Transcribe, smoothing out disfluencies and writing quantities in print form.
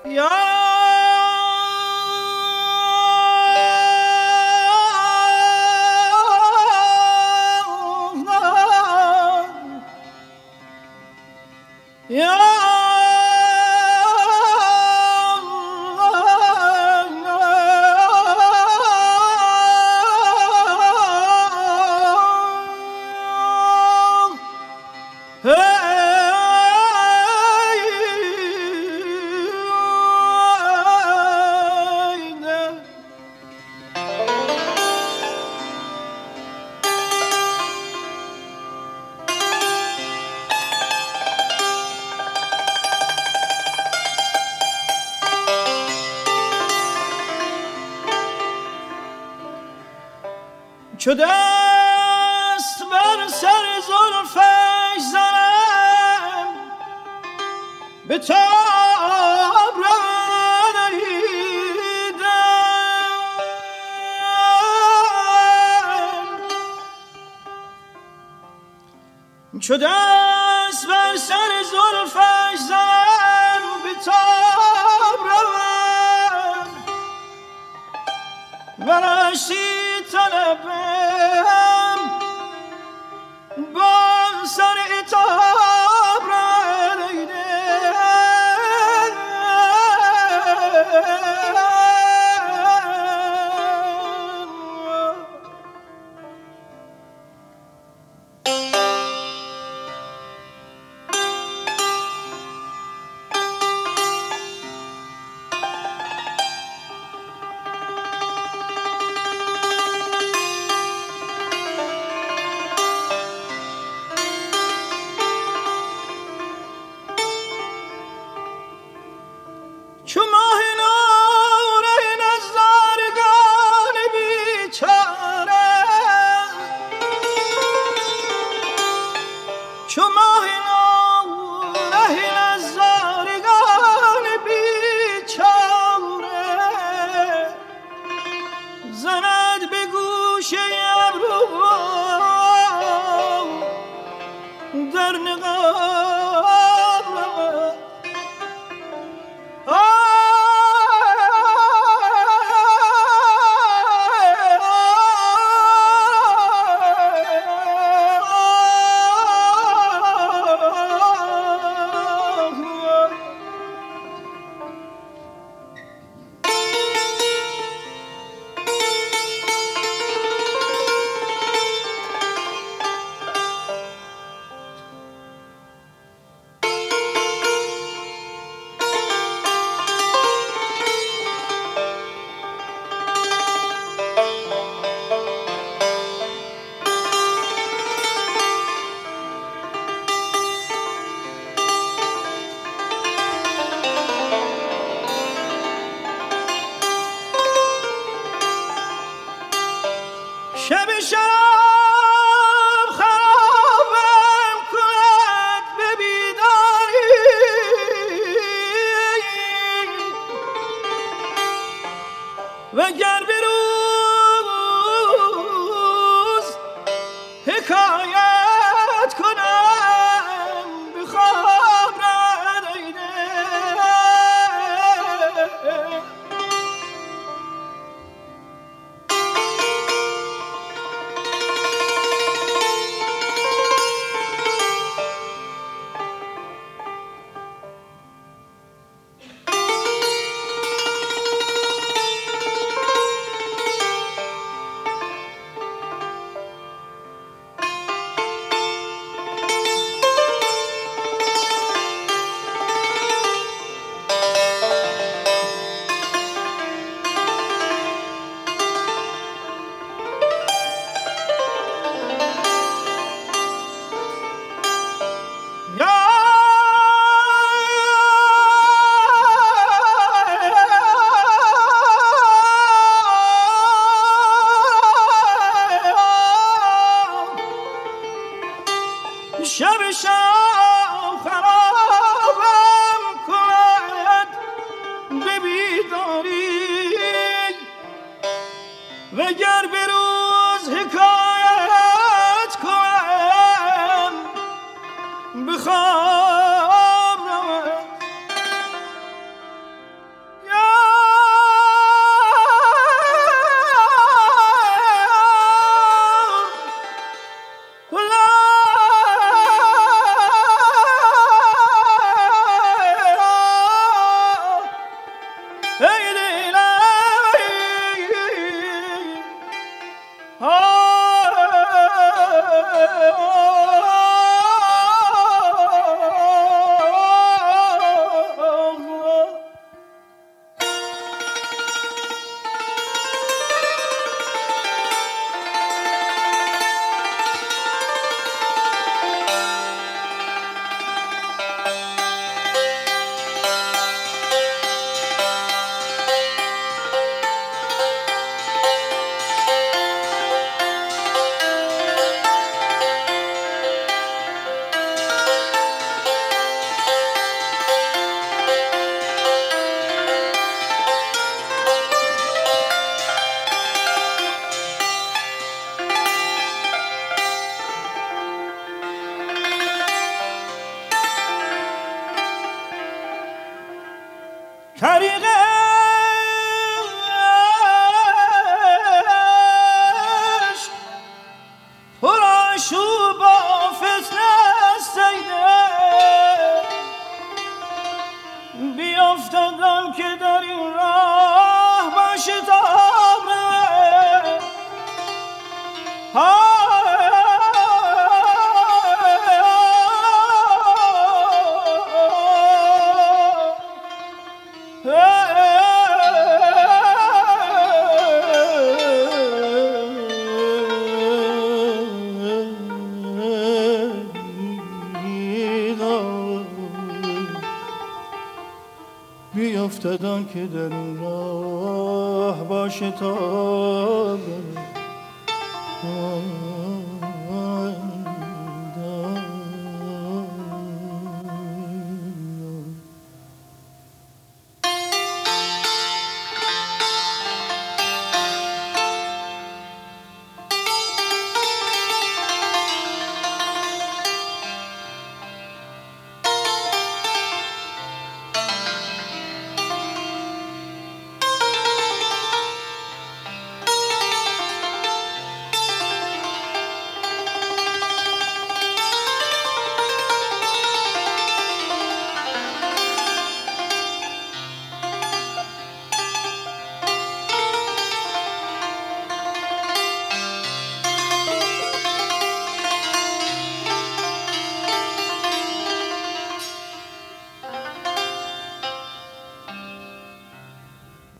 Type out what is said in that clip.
یا چو دست بر سر زلفش زنم به تاب رانیدم، چو دست بر سر زلفش زنم به تاب روم ورشتی طلبم با سر اتاب چو ماه نور نزارگان بیچاره، چو ماه نور نزارگان بیچاره زند به گوشه ابرو در نقاب شب شب خرابم کند به بیداری وگر به روز حکایت کنم به خواب ندیده. شب شب خرابم کند به بیداری وگر به روز حکایت کنم به خواب روم طریقش پر آشوب و فتنه سیده بیافتدم که در این راه باشه تا بیافتدان که در این راه باشه تا